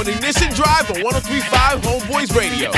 on Ignition Drive on 103.5 Homeboys Radio.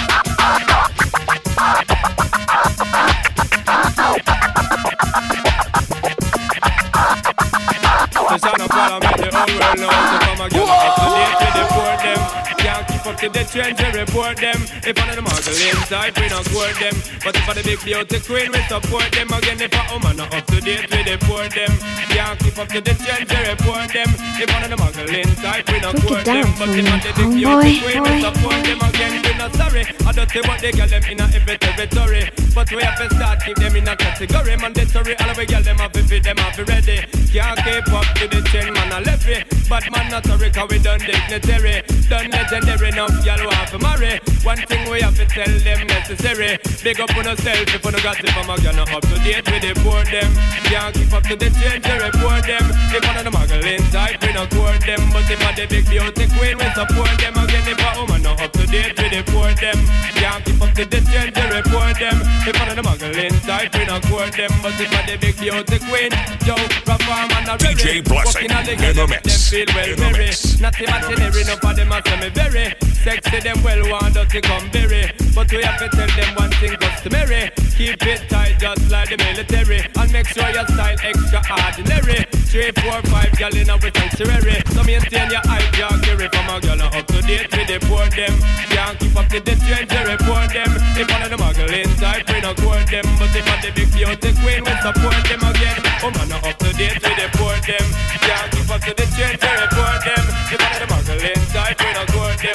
The son of God, I make the whole world know. So come again, up to date with the poor them. Can't keep up to the trends and report them. If one of the muggle inside, we don't court them. But if for the big beauty queen, we support them. Again, if a woman not up to date with the poor them. Can't keep up to the trends and report them. If one of the muggle inside, we don't court them. But if for the big beauty queen, we support them. Again, we not sorry. I don't say what they get them in a every territory. But we have to start keep them in a category. Mandatory, all of we get them have to fit them have to ready. Can't keep up to the trend, man, I left it. But man, not sorry, cause we done dignitary. Done legendary, enough y'all want to marry. One thing we have to tell them necessary. Big up on yourself if you no got it from a girl, not up to date with the poor them. Can't keep up to the trend to report them. If one of the muggle inside, we don't court them. But if a the big beauty queen, we support them. Again, if a woman not up to date with the poor them. Can't keep up to the trend to report them. If one of the muggle inside, we don't court them. But if a the big beauty queen, Joe, perform and a DJ Blessing in the mix. Feel well very. Not imaginary, no for them a say me very. Sexy them well want us to come very. But we have to tell them one thing customary. Keep it tight just like the military. And make sure your style extraordinary. 3, 4, 5 girl in our sanctuary. So maintain your hype, your carry from a girl up to date with the poor them. Can't keep up to the trend to report them. If one of the muggle inside, we don't court them. But if one of the big beauty queen, we support them again. Oh man, up to date with the poor them. Can't keep up to the trend to report them. If one of the muggle inside, we don't court them.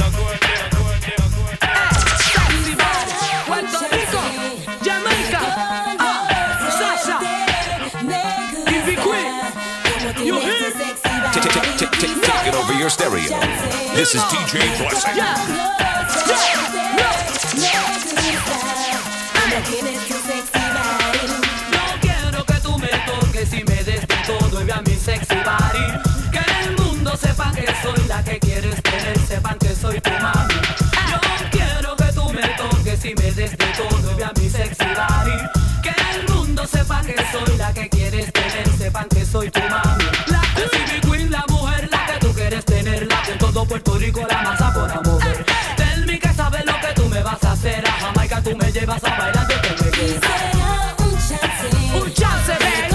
Puerto Rico, Jamaica, Sasha, Ivy Queen, you hear? Take it over your stereo. This is DJ Blessing. No quiero que tú me toques y me des de todo y vea mi sexy body. Que el mundo sepa que soy la que quieres tener, sepan que soy tu mami. Yo quiero que tú me toques y me des de todo y vea mi sexy body. Que el mundo sepa que soy la que quieres tener, sepan que soy tu mami. La Ivy Queen, la mujer, la que tú quieres tener, la que en todo Puerto Rico la masa por mover. Tell me que sabes lo que tú me vas a hacer. A Jamaica tú me llevas a bailar de que me quisiera un chance, ven.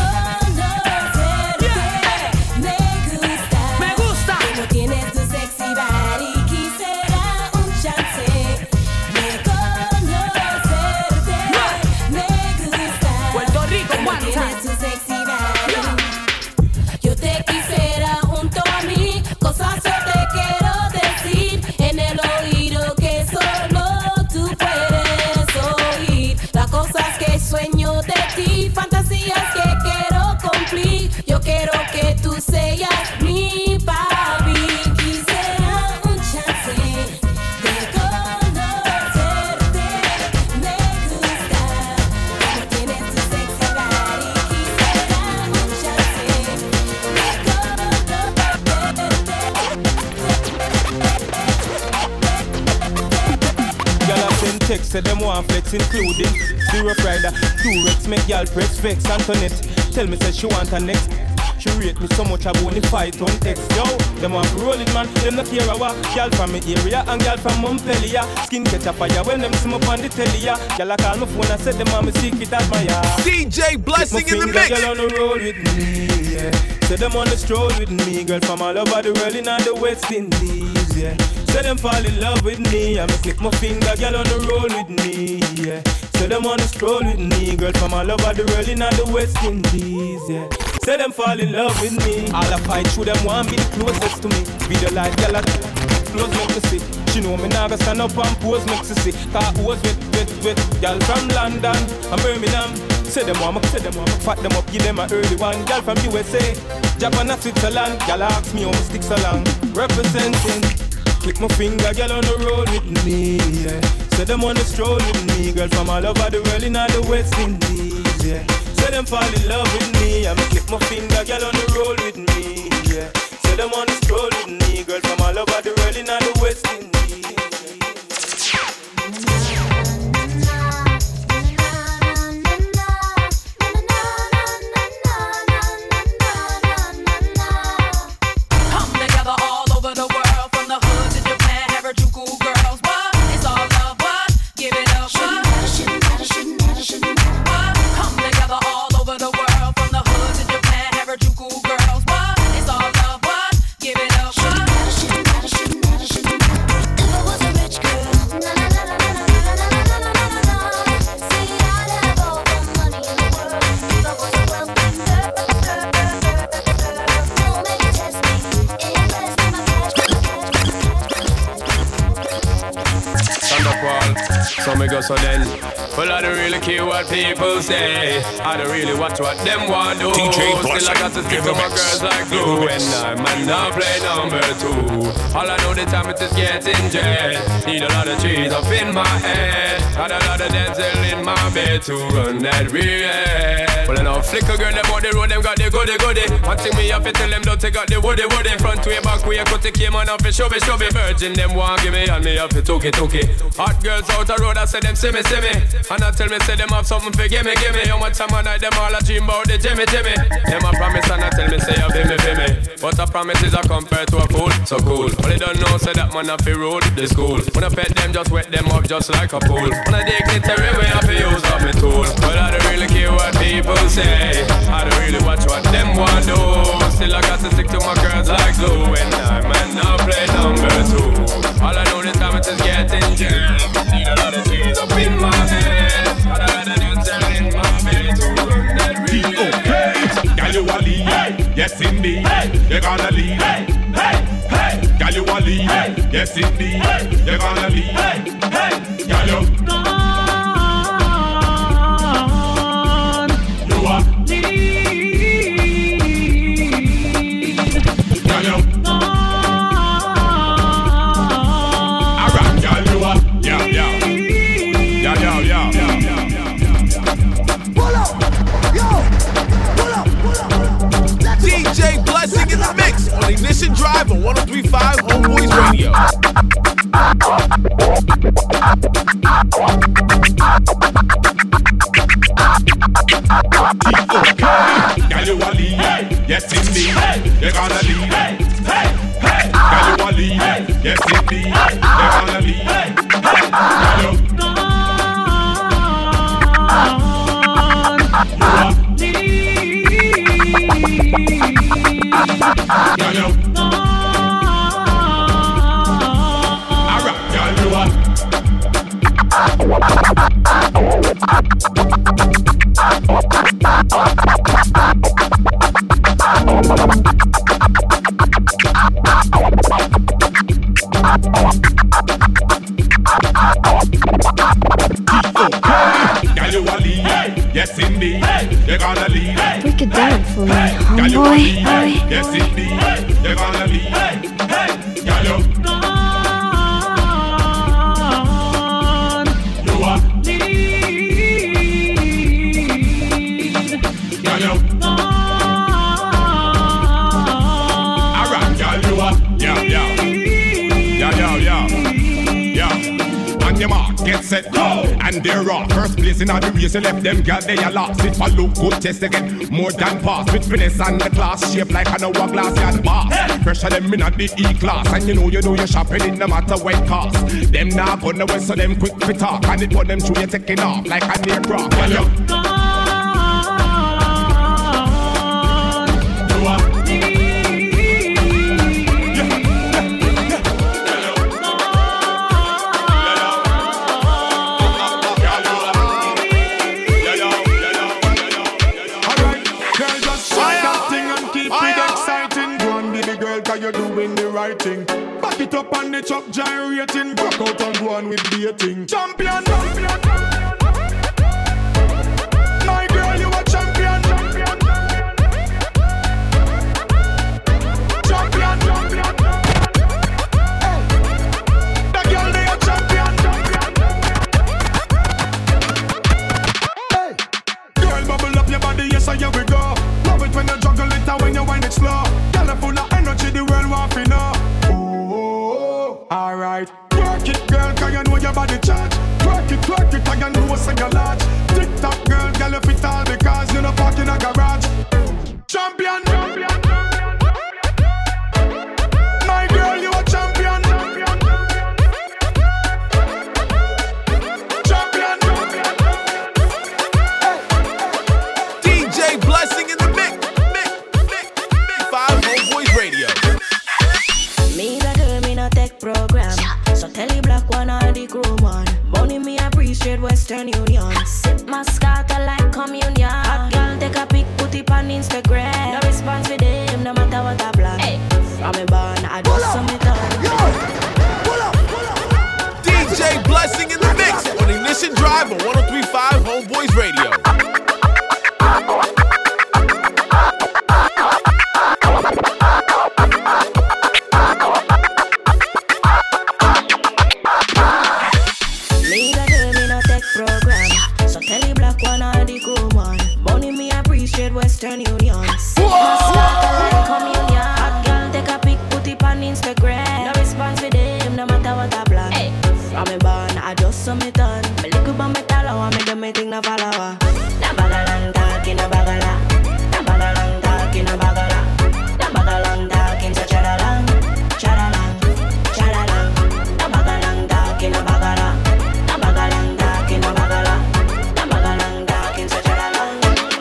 Sueño de ti, fantasías que quiero cumplir. Yo quiero que tú seas mi papi. Quisiera un chance de conocerte. Me gusta como tienes tu sexy body. Quisiera un chance de conocerte. Y'all have sent text, say them want flex including Zero Friday, Durex, make y'all press vex Antoinette, tell me say she want her next. She rate me so much I won't fight on X. Yo, them want rolling man, them not care a what. Y'all from me area and y'all from Montpellier. Skin catch a fire when them see me on the telly. Y'all call my phone and say them want me secret admire. DJ Blessing in the mix. Girl on the road with me, yeah. Say them on the stroll with me, girl from all over the world in the West Indies, yeah. Say them fall in love with me, I me click my finger, girl on the roll with me, yeah. Say them on the stroll with me, girl from all over the world in the West Indies, yeah. Say them fall in love with me. All I fight through them want be the closest to me. Video like girl at close make me see. She know me now go stand up and pose make me see. Cause who's with girl from London and Birmingham. Say them want me fat them up, give them a early one. Girl from USA, Japan and Switzerland. Girl ask me how me stick so long. Representing. Click my finger, girl on the road with me, yeah. Say them on the stroll with me, girl from all over the world in all the West Indies, yeah. Say them fall in love with me, I me click my finger, girl on the road with me, yeah. Say them on the stroll with me, girl from all over the world in all the West Indies. Come together all over the world, from the hood to So then, well, I don't really care what people say. I don't really watch what them want do. DJ Still I got to stick to my girls like glue. And I might not play number 2. All I know the time it is getting jet. Need a lot of trees up in my head. Got a lot of dental in my bed to run that real. Well, I know flicker girl, them on the road, them got the goody. One thing me have to tell them, don't take out the woody. Front way, back way, cut the came on off the show me. Virgin, them want give me, and me have to took it. Hot girls out the road, I say them see me. And I tell me, say them have something for give me. How much time I night, them all a dream about the Jimmy. Them a promise, and I tell me, say you feel me. But a promise is a compared to a fool, so cool. But they don't know, say that man have to road, the school. When I pet them, just wet them up just like a pool. When I dignitary way, I have to use up my tool. But I don't really care what people say. I don't really watch what them want do. Still I got to stick to my girls like glue. And I might not play number 2. All I know this time it is getting jammed. Need a lot of trees up in my head. Got a lot of dancing in my bed to run that real. Okay, girl you a lead, yes indeed. You're gonna lead. Girl you a lead, yes indeed. You're gonna lead. Girl you DJ Blessing in the mix on Ignition Drive on 103.5 Homeboys Radio. Girl you a lead, yes indeed. You're gonna lead. Girl you a lead, yes indeed. You're gonna lead. Girl you alright, girl, you are. Girl, you a lead, yes indeed. You're gonna lead. Break it down for me, homeboy. Yes indeed. You're gonna lead. Girl, you are. Girl, you alright, girl, you are. Yeah. On your mark, get set, go. And they're off. First place in the race, you left them girl, they are lost. If I look good, test again, more than pass. With finesse and the class, shape like an hourglass, you're the boss. Pressure them in at the E-class. And you know you're shopping it no matter what it cost. Them now gonna wait, so them quick to talk. And it put them through, you taking off like an aircraft. Well, you are. You're doing the right thing. Back it up on the truck, gyrating. Back out and go on with dating. Champion. My girl, you a champion. Champion. Hey. The girl, they a champion. Hey. Girl, bubble up your body, yes, here we go. Love it when you juggle it and when you wind it slow. Girl, full of energy, the world want to know. Oh, alright. Work it, girl, cause you know your body charge. Work it, cause you know what's your large. Tick-tock, girl, you fit all because you know park in a garage. Champion. My girl, you a champion. Champion. DJ Blessing in the mix. Radio. Me the girl, me no tech program. So tell the black one or the crew one. Money me appreciate Western Union. Sip my scatter like communion. Hot girl take a pic, put it on Instagram. No response with them, no matter what I plan. Hey. From me born, I do some time. DJ Blessing in the mix on Ignition Drive. Drive on 103.5 Homeboys Radio. Western Union. Communion. Hot girl, take a pic, put it on Instagram. No response for them, no matter what I plan. Hey. From me born, I just saw me turn. Me look up on me tall, I want me do me thing no follower. Na bagalang talking, na bagala. Na bagalang talking, na bagala. Na bagalang talking, so chadalang, chadalang, chadalang. Na bagalang talking, na bagala. Na bagalang talking, na bagala. Na bagalang talking, so chadalang.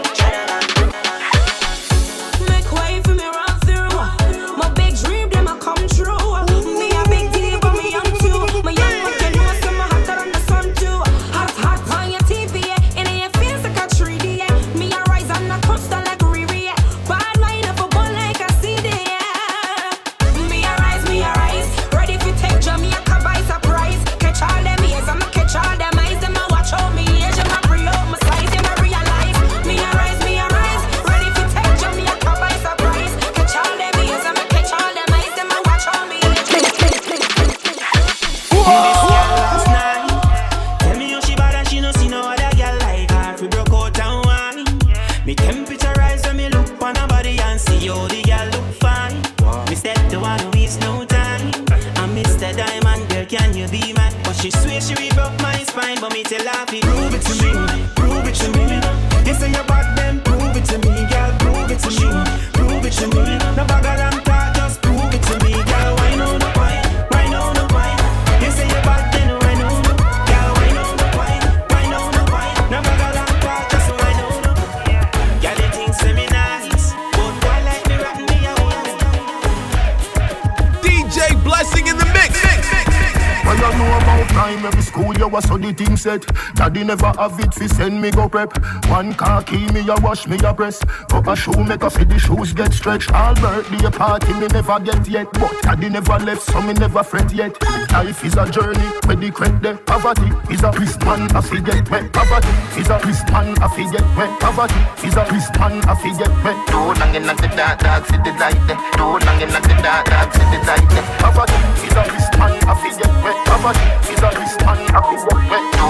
So the thing set, daddy never have it fi send me go prep. One car key me a wash me a press. Go a shoe make a fi the shoes get stretched. All birthday party me never get yet, but daddy never left so me never fret yet. Life is a journey where the credit there. Poverty is a risk man a fi get wet. Poverty is a risk man a fi get wet. Poverty is a risk man a fi get wet. Too long in the dark, see the light there. Too long in the dark, see the light there. Poverty is a risk man a fi get wet. Poverty is a risk man a fi get wet.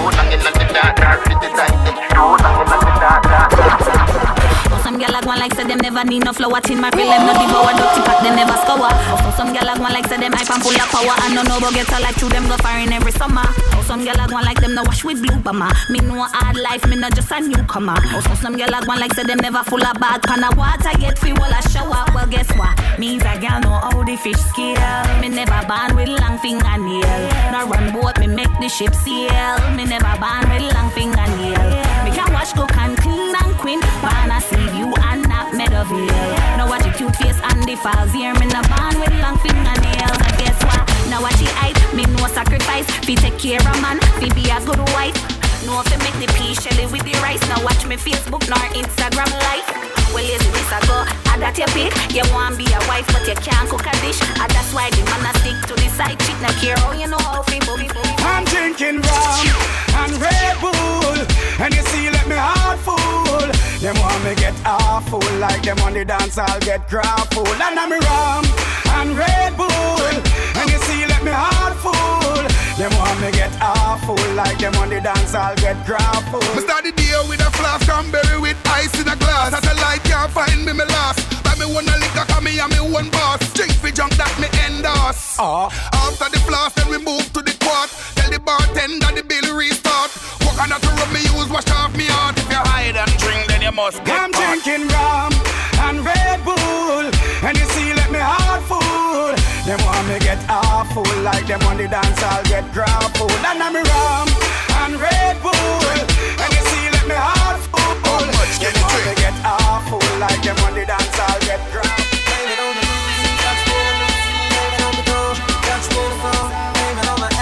Some gyal like one like say them never need no flour. Tin my film no devour, dirty pot they never scour. Some gyal like one like say them hype and full of power. And no go get like to them go firing every summer. Some gyal like one like them no wash with blue bama. Me know hard life, me not just a newcomer. Some gyal like one like say them never full of bad pan of water get free while I shower. Well guess what? Means a gyal know how the fish scale. Me never born with long fingernail. No run boat, me make the ship sail. Me never born with long fingernail. Me can wash, cook and clean and queen. Wanna see you and not Meadowville. Now watch your cute face and the files here. Me no born with long fingernails. And guess what? Now watch your height. Me no sacrifice. Fi take care of man. Fi be a good wife. No fi make the pea shelly with the rice. Now watch me Facebook nor Instagram live. Well, yes, this I go. And that you pick. You want be a wife, but you can't cook a dish. And that's why the man a stick to the side chick. Now care how you know how fi boogie. I'm drinking rum and Red Bull, and you see, let me heart full. Them want me get awful, like them on the dance I'll get grapple. And I'm rum and Red Bull, and you see, let me heart full. Them want me get awful, like them on the dance I'll get grapple. Me start the day with a flask cranberry with ice in a glass. As a light can't find me last. Buy me one a liquor, cause me and me one boss. Drink for junk that me endorse. After the flask, then we move to the quart. Tell the bartender the bill restart. Walk on out to rub me use, wash off me heart. If you hide and drink, then you must get I'm drinking rum and Red Bull, and you see, let me heart full. Them want me get awful, like them on the dance I'll get grapple. And I'm rum and Red Bull, and you see, let me heart full. Them want me get awful, like them on the dance I'll get grapple. Blame it on the music, that's what I'm missing. Blame it on the door, that's what I'm on. Blame it on my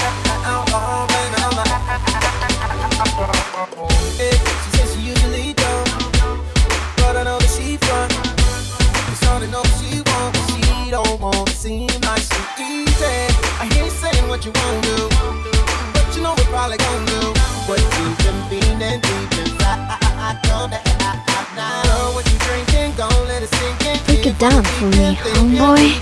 alcohol, blame it on my Hey, she says she usually don't, but I know that she front. It's all to know what she want, but she don't want to seem like so easy. I hear you saying what you won't do, but you know what probably gon' do. What you down for me, homeboy.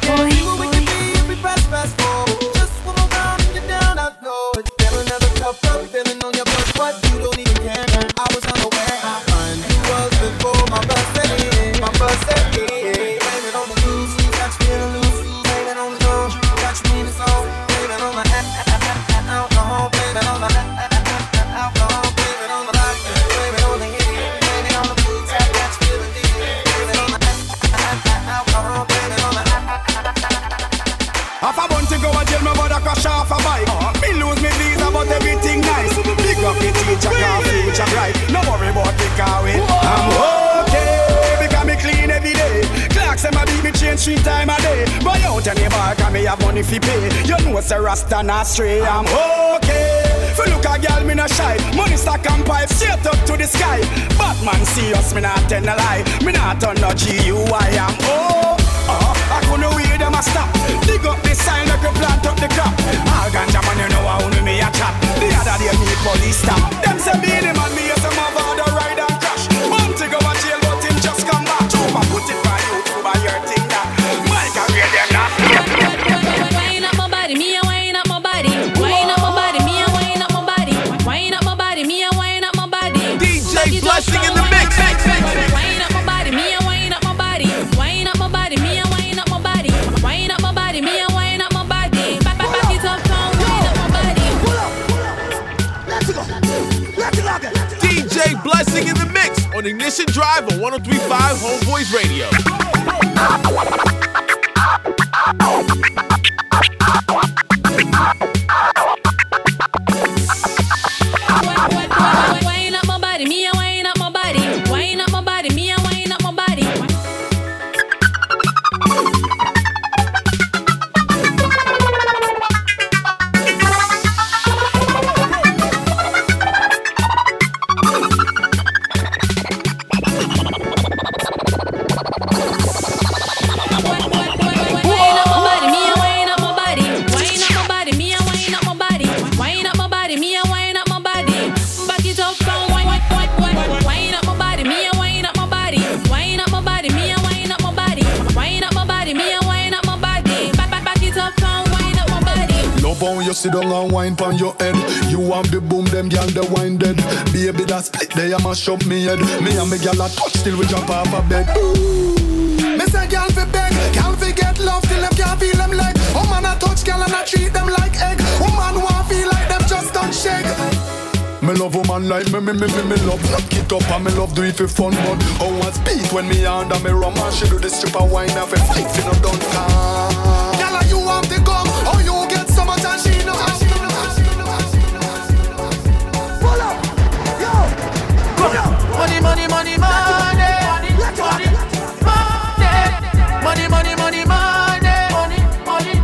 No worry about the car way. I'm okay, because me clean every day. Clocks and my baby change 3 times a day. Buy out any bar, cause me have money fi pay. You know it's a rasta not stray. I'm okay. If you look a girl, me not shy. Money stack and pipe straight up to the sky. Batman see us, me not tell a lie. Me not turn no GUI. I'm I couldn't wait them a stop. Dig up the sign like a plant up the crop. All ganja man, you know how me a chat. The other day me police stop. Them say me the man, me as a mother ride and crash. Want to go to jail, but him just come back. Chupa put it by you to buy your thing that. My career them not. Wind up my body, me a wind up my body. Wind up my body, me a wind up my body. Wind up my body, me a wind up my body. DJ Blessing in the mix. Wind up my body, me a wind up my body. Wind up my body, me a wind up my body. Wind up my body, me a wind up my body. Back it up, come wind up my body. Let's go. DJ Blessing in the mix on Ignition Drive on 103.5 Homeboys Radio. Wind up my body, me a wind up my body. Wind up my body, me a wind up my body. You sit down and wine pon your head. You have the boom, them gyal the wine dead. Baby that split there, you mash up me head. Me and me gyal a touch till we jump off a bed. Me say gyal fi beg, gyal fi get love till them can't feel them leg. Woman a touch gyal and I treat them like egg. Woman want feel like them just don't shake. Me love woman like me love knock it up and me love do it for fun. But how I speak when me under me rum and she do the stripper wine and fi flick fi no done car. Gyal you want the gum, or you get so much and she know. Pull up, yo, come on. Money, money, money, money. Money, money, money, money.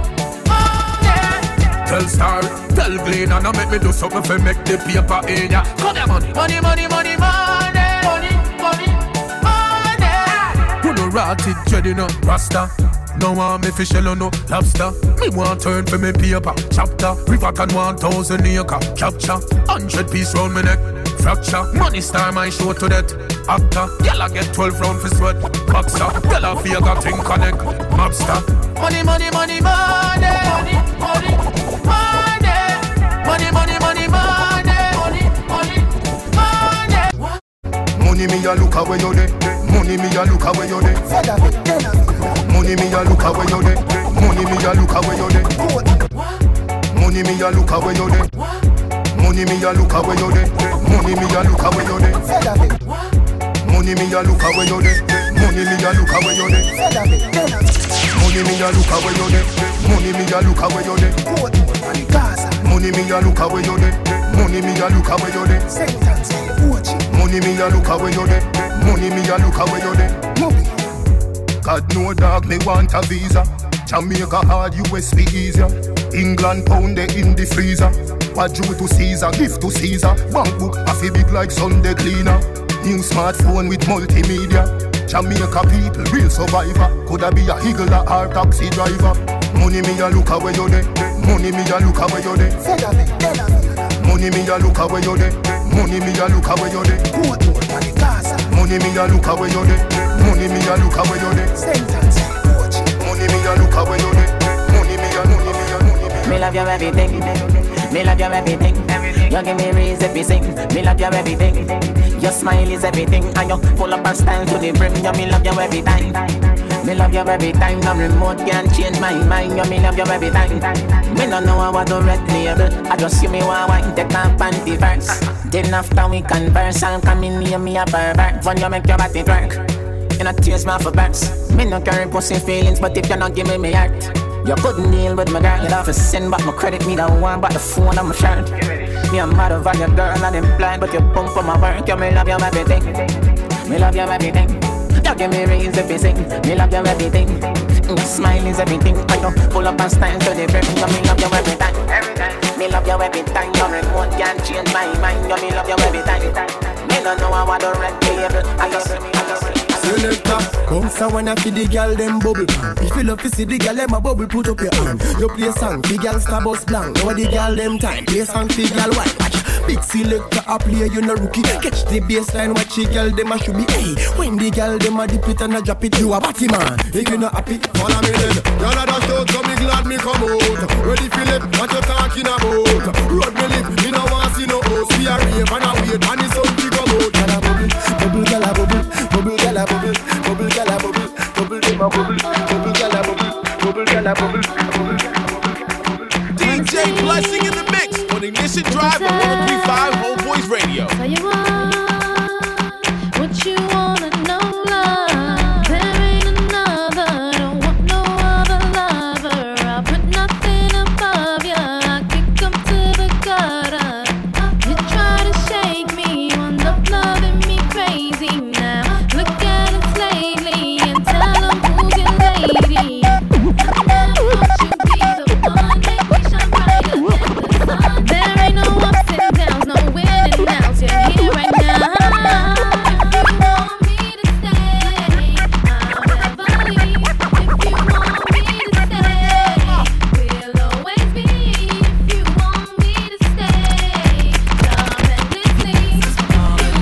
Tell Star, tell Glenn, and I make me do something for make the paper in ya. Come here, money, money, money, money, money. Who no rotted dreading no rasta? No one me fish or no lobster. Me want turn for me paper chapter. River can 1,000 acre capture. 100 piece round me neck fracture. Money star my show to that actor. Y'all get 12 round for sweat boxer. Y'all a fear got thing connect mobster. Money, money, money, money. Money, money, money, money, money. Money me a look away you dey. Money me a look away you dey. Money me a look away you dey. Money me a look away you dey. Money me a look away you dey. Money me a look away you dey. Money me a look away you dey. Money me a look away you dey. Money me a look away you dey. Money me a look away you dey. Money me a look away you dey. Money me a look away you dey. Money me a look away you dey. Money me a look away you dey. Money me a look away you dey. God no dog me want a visa. Jamaica hard, US be easier. England pound they in the freezer. What due to Caesar, give to Caesar. Bank book a fi big like Sunday cleaner. New smartphone with multimedia. Jamaica people, real survivor. Coulda be a higgler or taxi driver. Money me a look away you dey. Money me a look away you dey. Money me a look away you dey. Money me a look away you dey. Money me a look away you dey. Money me a look away you dey. a look away you need. Money me a money me a money me. Me love you everything. Me love you everything. You give me reason to sing. Me love you everything. Your smile is everything, and you full up of style to the brim. You me love you every time. Me love you every time. No remote can change my mind. You me love you every time. Me don't know how to red label. I just see me one wine take my panty first. Then after we converse, I'll come in near me a pervert. When you make your body twerk, you not tears my for birds. Me no carry pussy feelings, but if you not give me heart, you couldn't deal with my girl. You'd have to send back my credit. Me don't want back the phone on my shirt. Me a mad over your girl and them blind, but you pump for my work. You me love you everything. Me love you everything. You give me reason to sing. Me love you everything. Your smile is everything. I know full up and style to the brim. You me love you every time. Me love you every time. Your remote can't change my mind. You me love you every time. Me don't know how I do red label. I just Selector, come so when I feed the girl them bubble. If you love to see the girl them a bubble, put up your hand. You play a song, the girl star bus blank. Now the girl them time, play a song, the girl white. Watch, big selector a play, you no rookie. Catch the baseline, watch the girl them a should be. Hey, when the girl them a dip it and a drop it, you a batty man. If you not happy, follow me then. Girl a dash out, so me glad me come out. Ready for it, what you talking about? Road me live, me no want see no host. We a rave and a wait, and the sun to come out. Girl a bubble, bubble, girl a bubble, bubble, girl a bubble, bubble, girl a bubble, bubble, dem a bubble, bubble, girl a bubble, bubble, girl a bubble, bubble. DJ Blessing in the mix on Ignition Drive on 103.5 Homeboys Radio. Tell you what you wanna know, love. There ain't another, don't want no other lover. I'll put nothing above ya. I kick 'em to the gutter. You try to shake me, wound up loving me crazy now. Look at us lately and tell 'em who's your lady. I never want you be the one, make me shine brighter than the sun. There ain't no ups and downs, no winning outs. You're here right now. If you want me to stay, I'll never leave. If you want me to stay, we'll always be. If you want me to stay, love endlessly. If you want me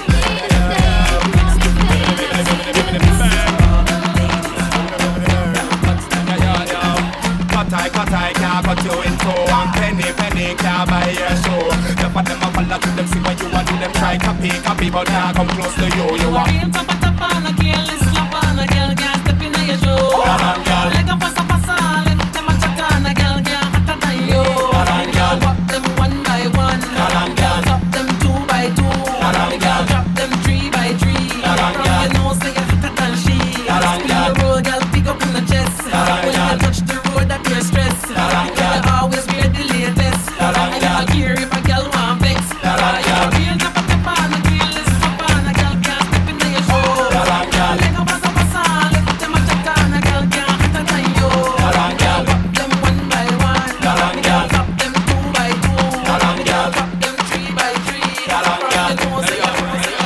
Cut I can't cut you in two. And penny can't buy your show. The part them a follow to them, see what you want to them. Try copy, but now come close to you. You are real top on a careless slap on a girl can't step in your show. Like a pasa, let them a chat on a girl can't hotter than you. Walk them one by one, drop them 2 by 2, drop them 3 by 3. You know say you're hotter than she. Spin the road, girl, pick up in the chest. When you touch the road, that you're stressed. You always wear the latest. And you don't care if a girl want vex. You're real top on a careless slap on a girl can't step in your show. Like a pasa, let them a chat on a girl can't hotter than you. Walk them one by one, drop them 2 by 2, drop them 3 by 3. You know say you're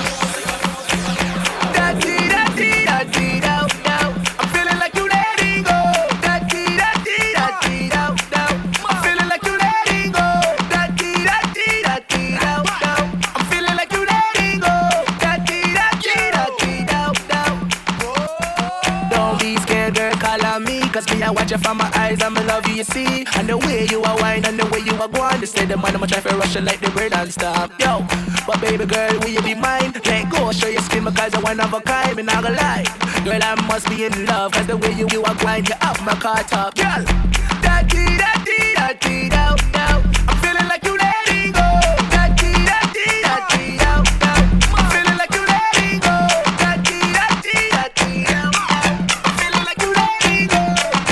I'm feeling like you letting go. I'm feeling like you letting go. I'm feeling like you letting go. Don't be scared, girl, call on me. Cause me, I watch you from my eyes, I'ma love you see. And the way you are wine and the way you are going. They say the man, I'ma try to rush you like the bird and stop. Yo, but baby girl, will you be mine? Let go, show your skin because you're one of a kind. Me not gonna lie, girl, I must be in love. Cause the way you are going, you up my car top. Girl, I'm feeling like you letting go. I'm feeling like you letting go. I'm feeling like you letting go.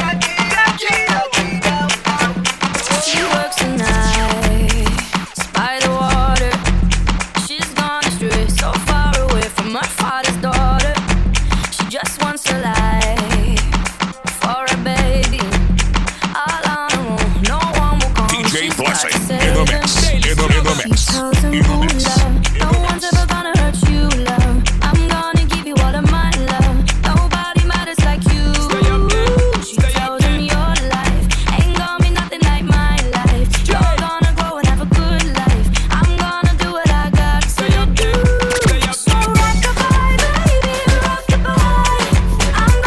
She works the nights by the water. She's gone astray, so far away from her father's daughter. She just wants a life for a baby. All on her own, no one will come. DJ Blessing in the mix. She tells him, ooh, love, no one's ever gonna hurt you, love. I'm gonna give you all of my love. Nobody matters like you. She tells him your life ain't gonna be nothing like my life. You're gonna grow and have a good life. I'm gonna do what I got to do. So rock-a-bye, baby, rock-a-bye. I'm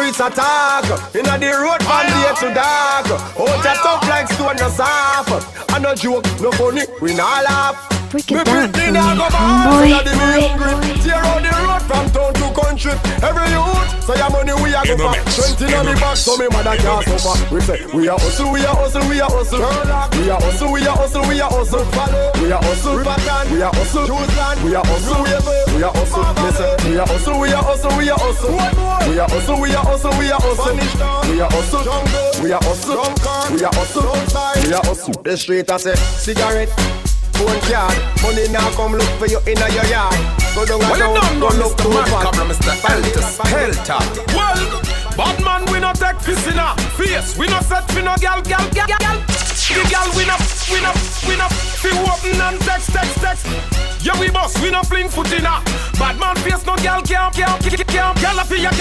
streets attack. Inna the road from day to dark. Out a tough like stone no soft. I no joke, no funny, we not laugh. Break it down for me, homeboy. Tear out the road from town to country. Every youth, so your money we a go for. 20 on the back, so me mother can't suffer. We say, we a hustle, we a hustle, we a hustle. We a hustle, we a hustle, we a hustle. We a hustle, pattern, we a hustle. Choose land, we a hustle, we a hustle. Listen, we a hustle, we a hustle, we a hustle. We a hustle, we a hustle, we a hustle. We a hustle, we a hustle. We a hustle, we a hustle. The street I say, cigarette. Phone card, money now come look for you in your yard. So don't go look too far. Mr. Helter. Well, bad man we no take piss in a face. We no set for no gal. The gal we no fi open and text. Yeah we boss, we no fling foot in a. Bad man face no gal can't. Gal fi ya.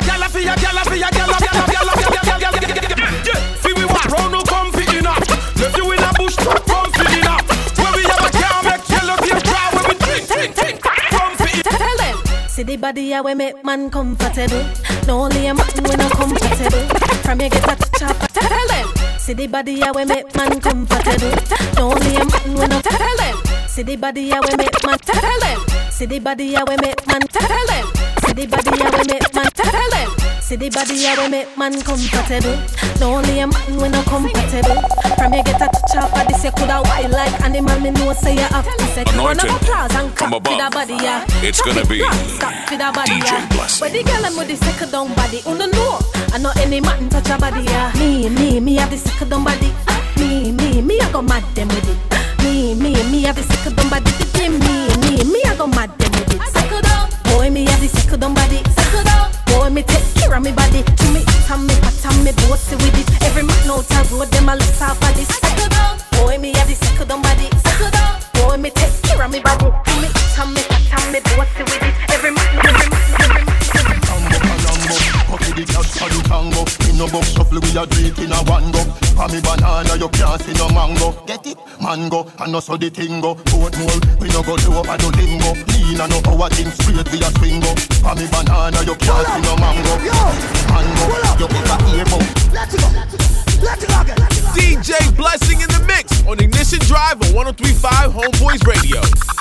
Fi we walk round no come fi in a. Left you in a bush, come fi in a. See the body I we make man comfortable. No only a man we no comfortable. From you get a touch up. Tell them. See the body I we make man comfortable. No only a man we no tell them. See the body I we make man tell them. See the body I we make man tell them. See the body I we make man tell them. See the body I we make man comfortable. No only a man we no comfortable. From you get a touch up. This you coulda wild like animal. Me know say you have to say. Anointed from above. It's gonna be DJ Blessing. But the girl I'm with the second down body. Uno know. I know any man touch a body. Me have the second down body. Me I go mad them with it. Me have the second down body. Me I go mad them with it. Second down. Boy me have the second down body. Second down. Boy me take care of me body. To me tam me patam me bossy with it. Every man out a road them a look off of this. Second down. Boy me have the second down body. Second down. Boy me take care of me body. To me tam me patam me bossy with it. Every man. Coffee the cash for the tango. In no box shuffle we a drink in a one go. For me banana you can't see no mango. Get it? Mango and also the tingo. Boat mole we no go do up a do lingo. Lean and no power thing straight we a swingo. For me banana you can't see no mango. Mango you ever hear about. Let's go. DJ Blessing in the mix on Ignition Drive on 103.5 Homeboys Radio.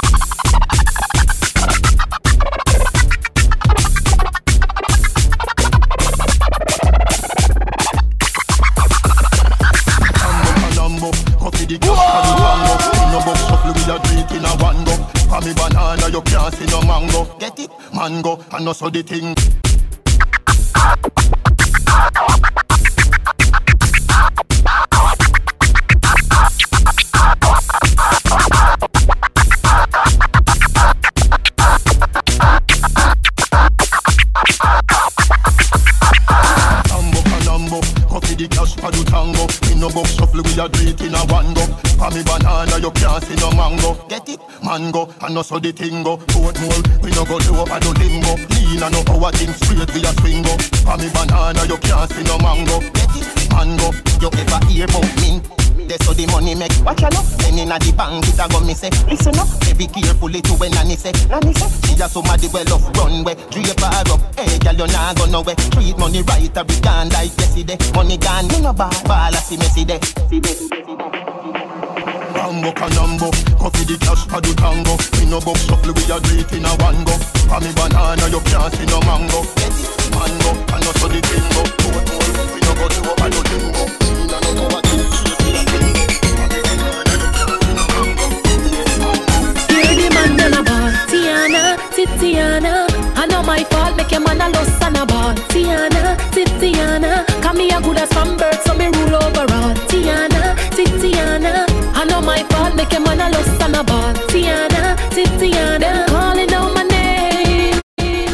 Coffee the cash for the tango. In no box shuffle we a drink in a one go. For me banana you can't see no mango. Get it? Mango and also the thing. The cash for the tango. In no box shuffle we a drink in a one go. For me banana you can't see no mango. Get it? Mango and also the tingo. Boat mole we no go do up a do lingo. Lean and no power thing straight we a swingo. For me banana you can't see no mango. Get it? Mango you ever hear about me? That's how the money make. Watch out, then inna the bank it a go me say. Listen up, be careful to when Nanny say. She a somebody well off runway. Drape her up, hey girl you nah go nowhere. Treat money right a be gone like yesterday. Money gone, me no ball a see me see there. Rambo canambo, coffee the cash for the tango. We no box shuffle we a drink in a one go. For me banana you can't see no mango. Get it? Mango and also the bingo. We no go do up a do lingo. We no know what it is. Tiana, I know my fault, make your man a lost and a ball. Tiana, come me a good as from birth, so me rule over all. Tiana, I know my fault, make your man a lost and a ball. Tiana, calling out my name.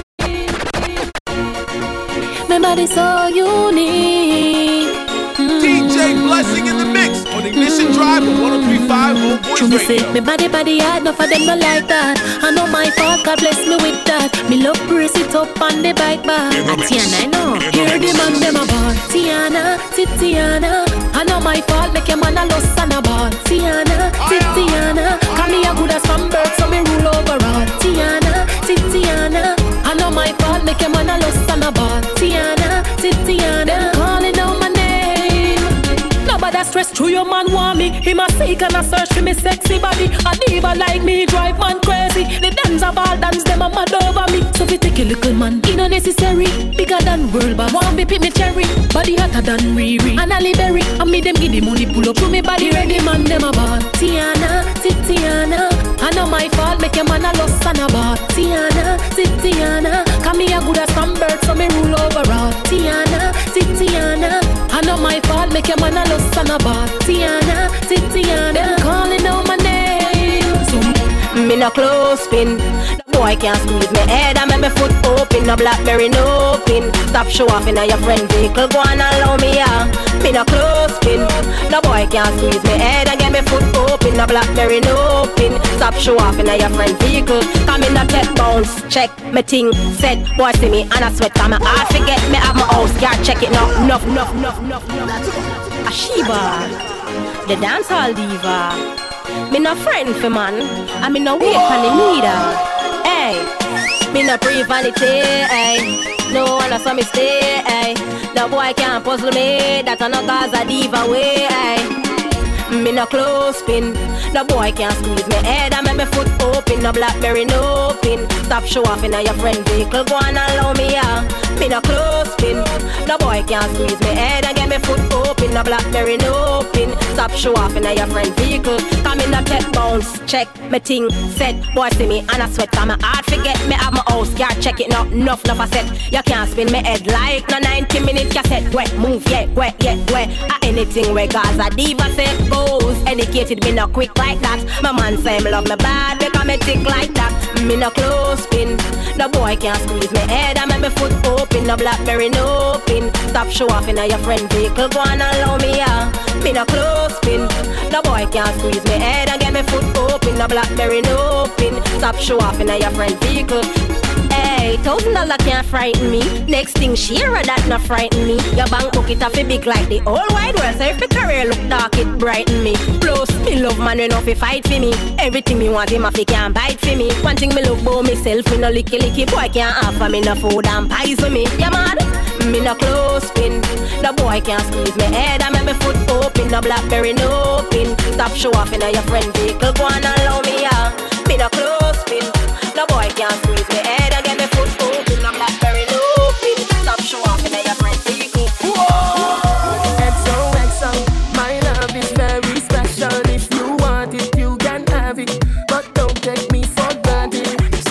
My body so unique. DJ Blessing in the mix on Ignition Drive on 103.5 Homeboys Radio. Me body hard, enough of them not like that. I know my fault, God bless me with that. Me love brace it up on the bike bar. Tiana, I know. Hear the man them a ball. Tiana, I know my fault, make your man a lost and a ball. Tiana, come me a good as from birth, so me rule over all. Tiana, I know my fault, make your man a lost and a ball. Tiana, stress through your man want me. Him a seek and a search for me sexy body. A diva like me drive man crazy. The dance of all dance them a mad over me. So fi take a little man, it no necessary. Bigger than world boss, want me pick me cherry. Body hotter than Riri and Ali Berry. And me them give the money pull up to me body ready man them a ball. Tiana, Titiana, I know my fault make a man a lost and a ball. Tiana, Titiana, come me a good as some bird so me rule over all. Tiana, Titiana, I know my fault make a man a lost and a ball. Tiana, Titiana, them calling out my name. So me no close spin. The boy can't squeeze me head and make me foot open. No Blackberry no pin. Stop show off in your friend vehicle. Go on and allow me me no close spin. The boy can't squeeze me head and get me foot open. No Blackberry no pin. Stop show off in your friend vehicle. Come in the tech bounce. Check me thing set. Boy see me and I sweat. Come me hard forget me have my house. Can't check it now. Enough. A Sheba, the dancehall diva. Me no friend for man, and me no wait for the neither. Hey, me no pre vanity. Hey, no one saw me stay. Hey, the boy can't puzzle me. That I no cause a diva way. Hey. Me no close spin. The boy can't squeeze me head and make me foot open. No Blackberry no pin. Stop show off in your friend vehicle. Go on and allow me me no close spin. The boy can't squeeze me head and get me foot open. No Blackberry no pin. Stop show off in your friend vehicle. Come in the tech bounce. Check me thing set. Boy see me and I sweat. Come me hard forget me have my house. Can't check it now. Enough I said. You can't spin me head like no 90 minutes cassette. Wet move wet. Anything where Gaza diva say goes. Educated me no quick like that. My man say me love me bad because me tick like that. Me no close spin. The boy can't squeeze me head and make me foot open. No Blackberry no pin. Stop show off in your friend vehicle. Go on and allow me me no close spin. The boy can't squeeze me head and get me foot open. No Blackberry no pin. Stop show off in your friend vehicle. Hey, $1,000 can't frighten me. Next thing, share that not frighten me. Your bank book it a fi big like the whole wide world. So if the career look dark, it brighten me. Plus, me love man when fi fight for me. Everything me want him a fi can't bite for me. One thing me love about myself, me no licky boy can't offer me no food and pies for me. You mad? Me no close spin. The boy can't squeeze me head and make me foot open. No Blackberry no pin. Stop show off in your friend vehicle. Go on and allow me me no close spin. The boy can't squeeze me head and get me foot open. No Blackberry no pin. Stop show off in your friend vehicle. XOXO, my love is very special. If you want it, you can have it. But don't take me for granted.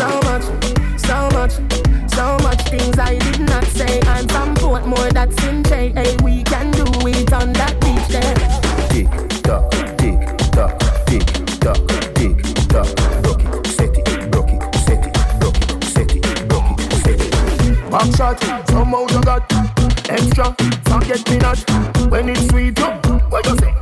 So much things I did not say. I'm from Portmore, that's in J. Hey, we can do it on that beach there. Tick tock, tick tock, tick tock, tick tock. Broke it, set it, broke it, set it, broke it, set it, broke it, set it. Back shot, somehow you got extra. Forget me not when it's sweet. Yo, what you say?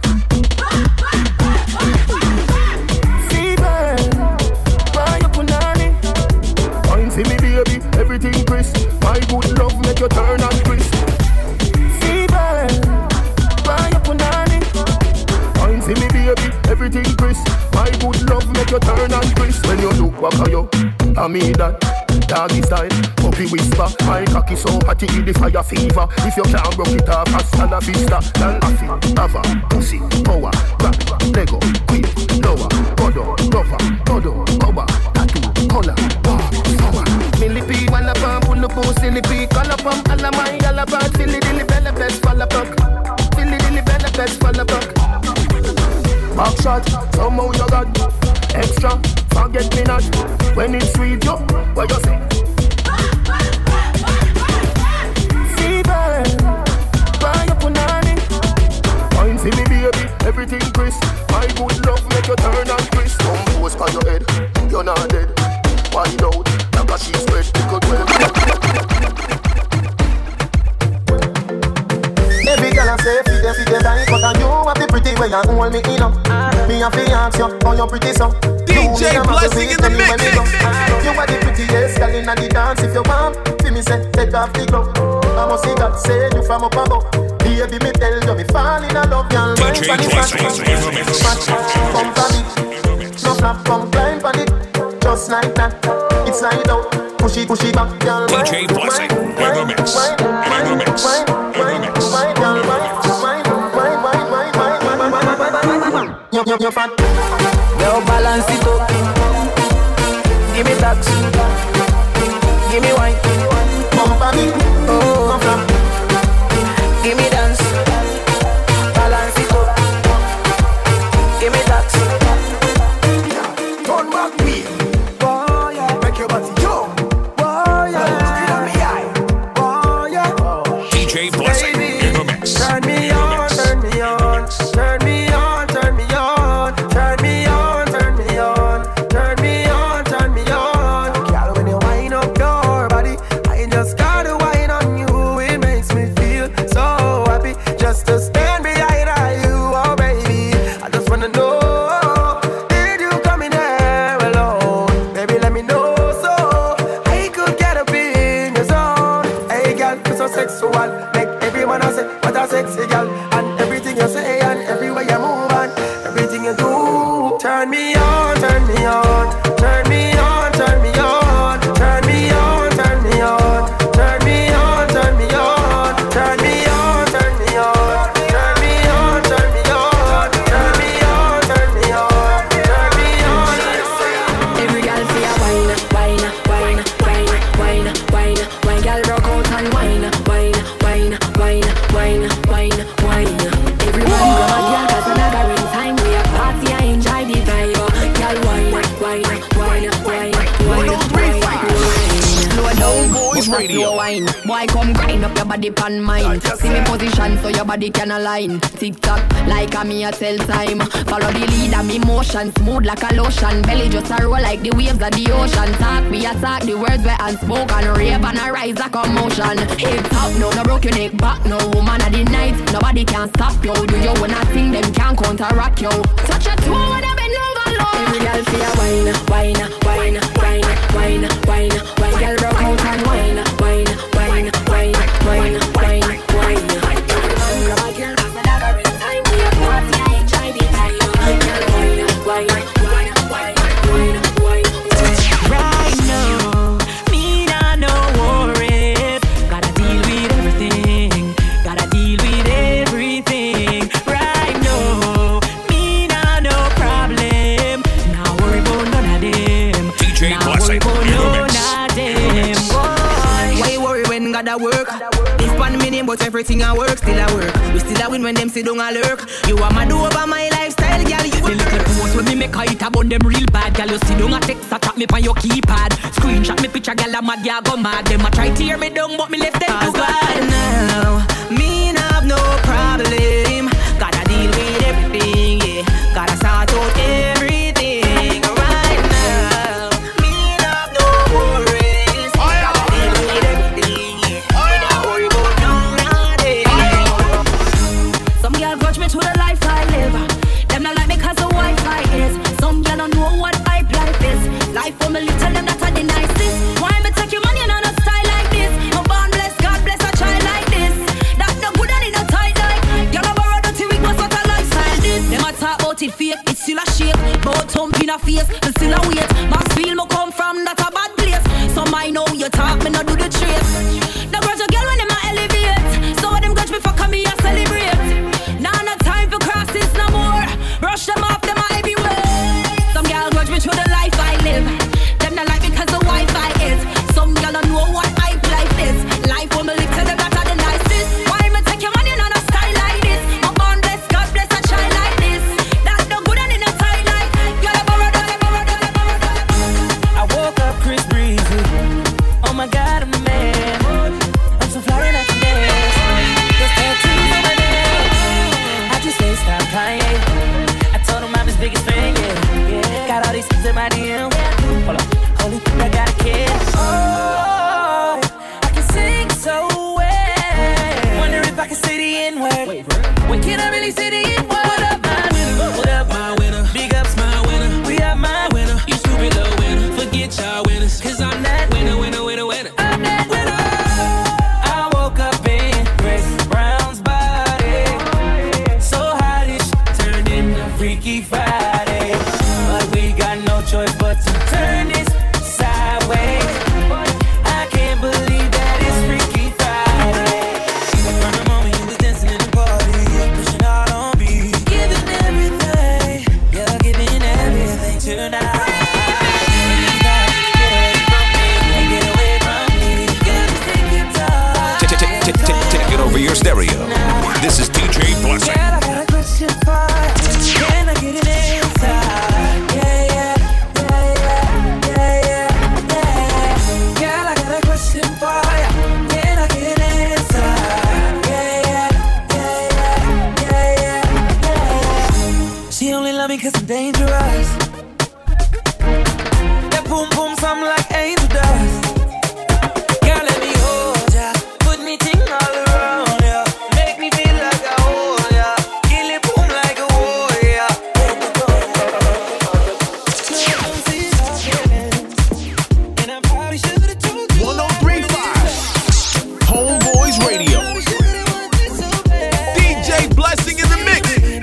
Fever, why you punani? Fine see me baby, everything crisp. My good love make you turn and crisp. Fever, why you punani? Fine see me baby, everything crisp. My good love make you turn and crisp. When you look back at you, I mean that. Doggy style, puppy whisper. My cocky so hot it give the fire fever. If you can't broke it off, hasta la vista. Then laffy, lava, pussy, power, grab, lego, quick, lower, godo, lover, godo, power, tattoo, color, power. Millipede, wallapam, pull up, silly pea, collapam, alamai, alabad, filly dilly bella best, fallapuk. Filly dilly bella best, fallapuk. Back shot, somehow you got extra. Forget me not when it's sweet, yo. What you say? Fever, why you punani? Fine see me baby, everything crisp. My good love make you turn and crisp. Come pose for your head, you're not dead. Wind out, like a sheet spread. Every girl I say fit them like, but you have the pretty way and hold me in up. Me a fi ask you, how you pretty so? DJ Blessing in the mix. You are the prettiest girl in the dance. If you want, see me say, take off the glove. I must see God say you from up above. Baby, me tell you, me fall in love. Y'all mind for the fat. Come for it. No flap, come climb for it. Just like that. It's slide out. Push it back. Y'all DJ Blessing in the mix. Wine, y'all wine. you fat. Yo, balance it up. Give me tax. Give me wine. Bump on me. Oh, come from. Give me dance. Balance it up. Give me tax. Turn back me. Oh yeah. Make your body jump. Oh yeah. Look in my eye. Oh yeah. DJ Blessing in the mix. Turn me on, turn me on, turn me on, turn me on, turn me on, turn me on, turn me on, turn me on. Girl, when you wind up your body, I just gotta wind on you. It makes me feel so happy just to stand behind you, oh baby. I just wanna know, did you come in there alone? Baby, let me know so I could get up in your zone. Hey, girl, you're so sexual. Make everyone else say what a sexy girl. And everything you say and everywhere you move and everything you do. Turn me on, turn me on, turn me on, turn me on, turn me on, turn me on, turn me on, turn me on, turn me on, turn me on, turn me on, turn me on, turn me on, turn me on, turn me on. Every girl say a wine, wine, wine, wine, wine, wine, wine. Girl rock out and wine, wine, wine, wine, wine, wine, wine. Everyone go mad, girl, 'cause another in time we a party, I enjoy the vibe. Girl wine, wine, wine, wine, wine, wine. Slow down, Boys Radio. wine. Boy, come grind up your body pan mine. See me position so your body can align. Tick tock, like a me a tell time. Follow the lead of me motion, smooth like a lotion. Belly just a roll like the waves of the ocean. Talk, we attack the words where unspoken. Rave and a rise like a motion. Hip top, no broke your neck back, no woman of the night. Nobody can stop you. Do you wanna sing them can't counteract you. Touch a toe when I bend over low. Every girl see a wine, wine, wine, wine, wine, wine, wine. Girl broke out and wine, wine, wine, wine, wine, wine, wine. Right now, me nah no worries. Gotta deal with everything. Gotta deal with everything. Right now, me nah no problem. Nah worry about none of them. DJ Nah Blessing worry in the about mix. none of them. Why you worry when gotta work? This pan me name, but everything I work, still I work. We still a win when them sit down a lurk. You are mad over my lifestyle, girl. You The little post when me make a hit about them real bad. Girl, you see don't a text a tap me on your keypad. Screenshot me picture, girl, I'm mad, girl, go mad. Them a try tear me down, but me left them to God. now, me nah have no problem. Gotta deal with everything, yeah. Gotta sort out everything right now. Me nah have no worries. Gotta deal with everything, yeah. Don't worry about none of them. Some girl grudge me to the life I live. Them not like me 'cause the Wi-Fi is. Some girl don't know what hype life is. Life for me little them that are the nicest. Why me take your money and on a style like this? No born bless, God bless a child like this. That no good and it no tight like. Girl I borrow dirty wig, what's what a lifestyle this? Them a talk about it fake, it's still a shake. Bout thump in a face, me still a wait. Max feel me come from that a bad place. Some I know you talk, me no do the trace. The grudge a girl when them a elevate. So them grudge me for come here celebrate. Now no time for crosses no more. Brush them off, them a everywhere. Some girl grudge me through the life I live. Them not like me 'cause the Wi-Fi is. Some girl don't know what hype life is. Life for me live to them that are the nicest. Why me take your money and on a style like this? My born bless, God bless a child like this. That no good and in a tight like. Girl I borrow that, I borrow that, I borrow that. I woke up Chris Breezy. Oh my God, I'm the man. I'm so fly and I can dance. There's tattoos on my neck. I just can't stop crying. I told him I'm his biggest fan, yeah. Got all these things in my DM. Hold on, holy, I got a kid. Oh, I can sing so well. Wonder if I can say the N-word. When can I really say the N-word? What up, my winner? What up, my winner? Big ups, my winner. We are my winner. You stupid little winner. Forget y'all winners. 'Cause I'm that winner, winner, winner, winner. I'm that winner. I woke up in Chris Brown's body. So hot it turned into Freaky Friday. But we got no choice but to turn this sideways. I can't believe that it's Freaky Friday. From the moment you was dancing in the party, pushing out on stereo. This is DJ Blessing. Girl, I got a question for you. Can I get an answer? Yeah, yeah, yeah, yeah, yeah, yeah. Girl, I got a question for you. Can I get an answer? Yeah, yeah, yeah, yeah, yeah, yeah. She only love me 'cause I'm dangerous. That boom boom something like angel dust. Girl, let me hold ya. Put me ting all around ya. Make me feel like I hold ya. Kill it boom like a warrior. 103.5 Homeboys Radio. DJ Blessing in the mix.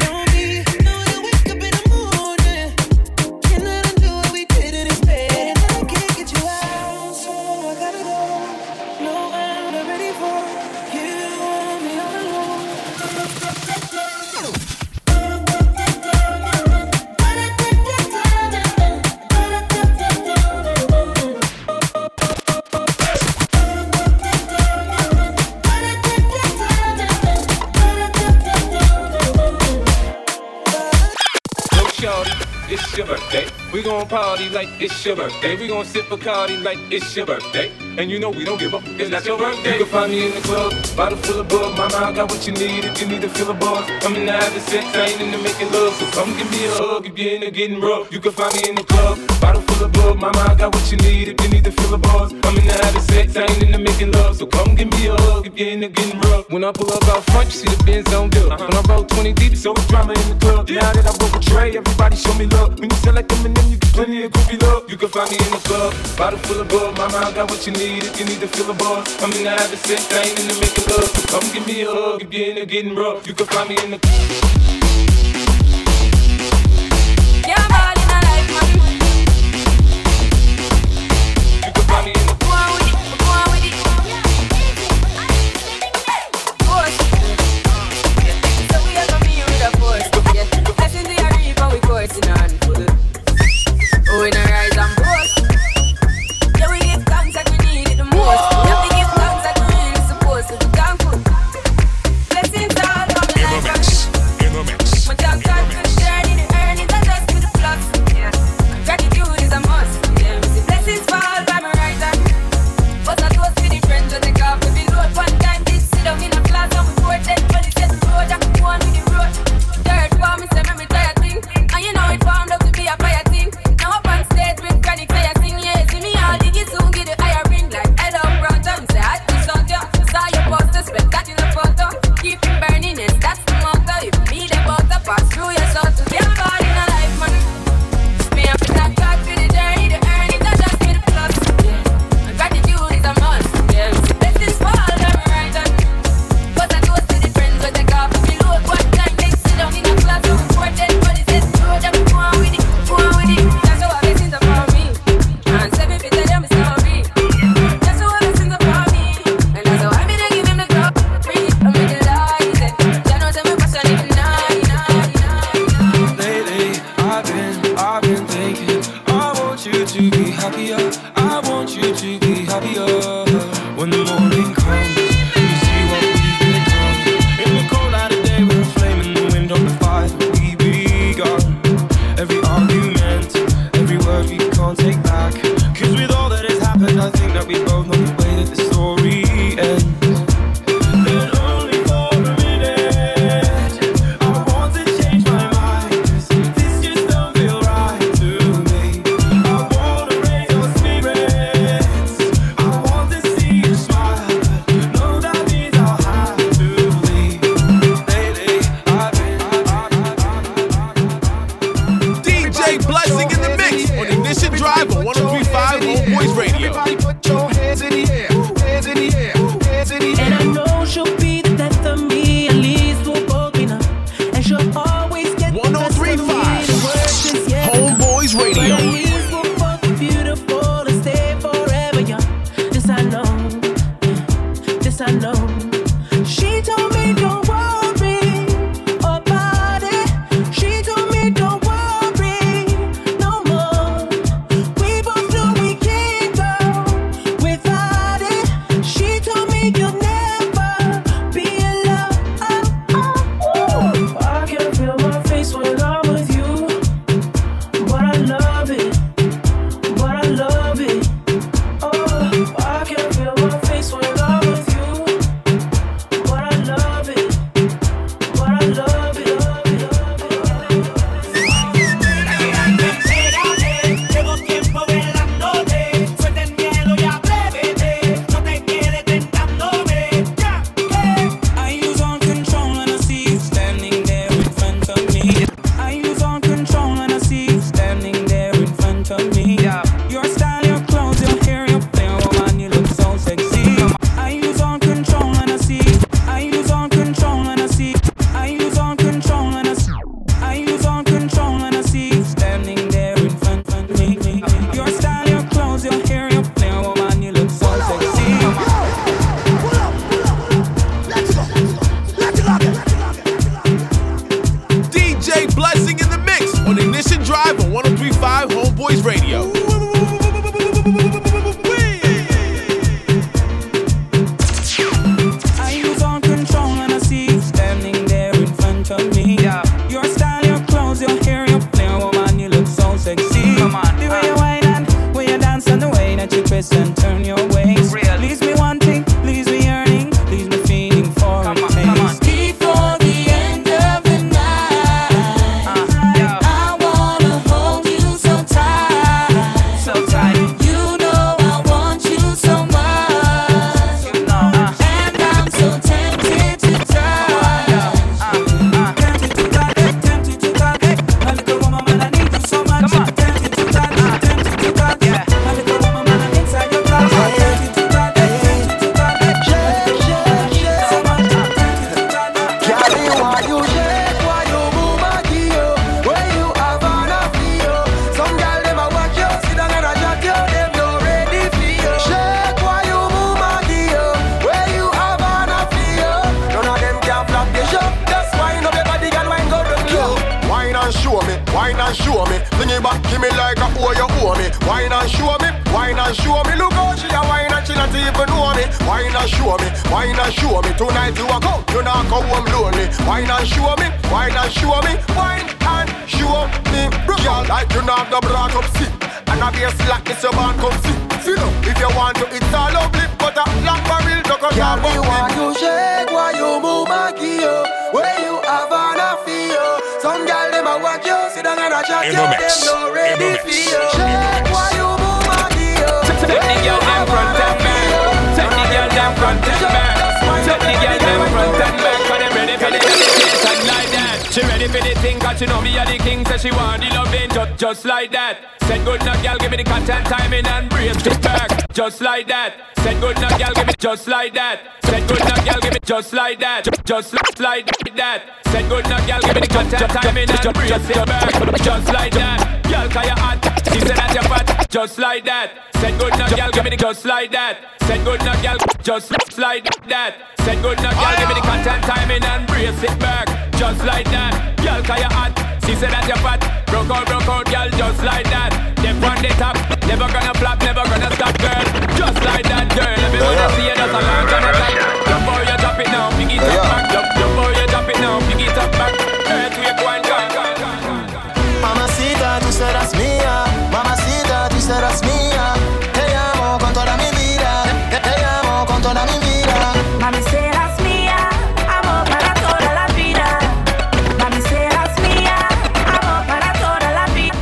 It's your birthday. We gon' party like it's your birthday. We gon' sip Bacardi like it's your birthday. And you know we don't give up, it's not your birthday. You can find me in the club, bottle full of bug. Mama, I got what you need if you need to feel a buzz. I'm in the having sex, I ain't into making love. So come give me a hug if you're into getting rough. You can find me in the club, bottle full of bug. Mama, I got what you need if you need to feel a buzz. I'm in the having sex, I ain't into making love. So come give me a hug if you're into getting rough. When I pull up out front, you see the Benz on dub. When I roll 20 deep, so it's drama in the club. Now that I broke a tray, everybody show me love. When you sell like them and them, you get plenty of groupie love. You can find me in the club, bottle full of bug. Mama, I got what you need if you need to feel a buzz. I'm in the having sex, I ain't into making love. So come give me a hug if you're into getting rough. You can find me in the Yeah, ball in a life, man. You can find me in the Go on with it, go on with it. Force. So we are coming here with a force. Yes, blessings we are reaping, we coursing on full. Oh, in a rise and boast. Yeah, we give thanks like we need it the most. Yeah, we give thanks like we really supposed to. We thankful. Blessings all from the life. In the mix. wine and show me, wine and show me. Look how she a wine and she not even know me. Wine and show me, wine and show me. Tonight you a go, you not go home lonely. Wine and show me, wine and show me, wine and show me. Girl, like you not the brought up see, and a bass like this your man come see. See no, if you want to, it's all lovely, but a black barrel to come down. Girl, why you shake, why you move my gear? Where you have an affair? Some girl them a watch you, sit down and a chat you, them no ready for you. Shake, why you move my gear? Take the girl them front and back. Take the girl them front and back. Take the girl them front and back. For them ready for the and like that. She ready for the thing, cause she know me a the king. Say she want the loving, just like that. Said good enough, girl, give me the content timing and brace it back. Just like that. Said good enough, girl, give me just like that. Said good enough, girl, give me just like that. Just like that. Said good enough, girl, give me the content timing and brace it back. Just like that. Girl, cause you hot. She said that you're fat. Just like that. Said good enough, girl, give me the just like that. Said good enough, girl, just like that. Said good enough, girl, give me the content timing and brace it back. Just like that. Girl, cause you hot. She said that you're fat. Broke out, girl, just like that. Them on the top, never gonna flop, never gonna stop, girl. Just like that, girl. Everybody see you, that's a long time attack. Jump how you drop it now, pick it up back. Jump how you drop it now, pick it up back. Earthquake, one, go. Mamacita, tú serás mía. Mamacita, tú serás mía. Te amo con toda mi vida. Te amo con toda mi vida. Mami, serás mía, amor para toda la vida. Mami, serás mía, amor para toda la vida.